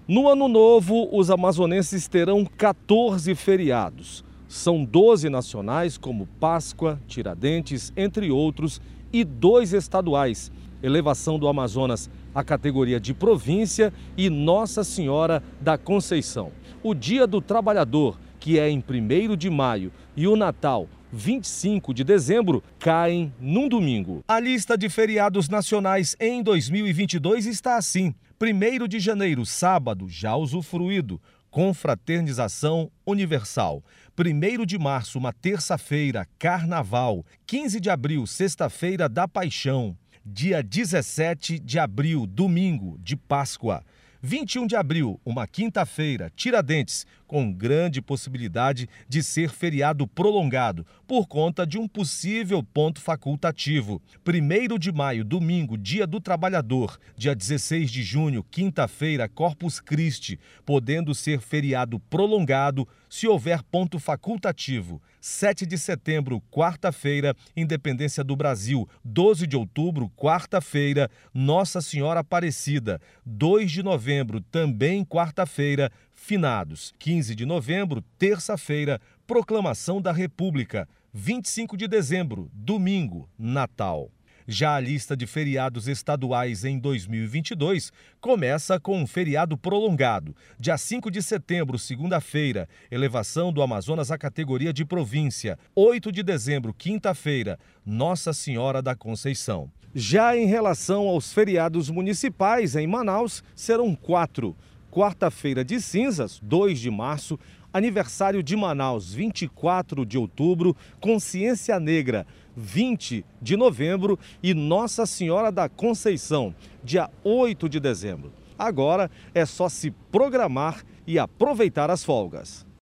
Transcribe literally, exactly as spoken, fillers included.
No Ano Novo, os amazonenses terão quatorze feriados. São doze nacionais, como Páscoa, Tiradentes, entre outros, e dois estaduais: Elevação do Amazonas à categoria de província e Nossa Senhora da Conceição. O Dia do Trabalhador, que é em primeiro de maio, e o Natal, vinte e cinco de dezembro, caem num domingo. A lista de feriados nacionais em dois mil e vinte e dois está assim: primeiro de janeiro, sábado, já usufruído, confraternização universal. primeiro de março, uma terça-feira, carnaval. quinze de abril, sexta-feira da Paixão. Dia dezessete de abril, domingo, de Páscoa. vinte e um de abril, uma quinta-feira, Tiradentes, com grande possibilidade de ser feriado prolongado, por conta de um possível ponto facultativo. primeiro de maio, domingo, Dia do Trabalhador. Dia dezesseis de junho, quinta-feira, Corpus Christi, podendo ser feriado prolongado se houver ponto facultativo. sete de setembro, quarta-feira, Independência do Brasil. doze de outubro, quarta-feira, Nossa Senhora Aparecida. dois de novembro, também quarta-feira, Finados. quinze de novembro, terça-feira, Proclamação da República. vinte e cinco de dezembro, domingo, Natal. Já a lista de feriados estaduais em dois mil e vinte e dois começa com um feriado prolongado. Dia cinco de setembro, segunda-feira, Elevação do Amazonas à categoria de província. oito de dezembro, quinta-feira, Nossa Senhora da Conceição. Já em relação aos feriados municipais em Manaus, serão quatro. Quarta-feira de Cinzas, dois de março, aniversário de Manaus, vinte e quatro de outubro, Consciência Negra, vinte de novembro e Nossa Senhora da Conceição, dia oito de dezembro. Agora é só se programar e aproveitar as folgas.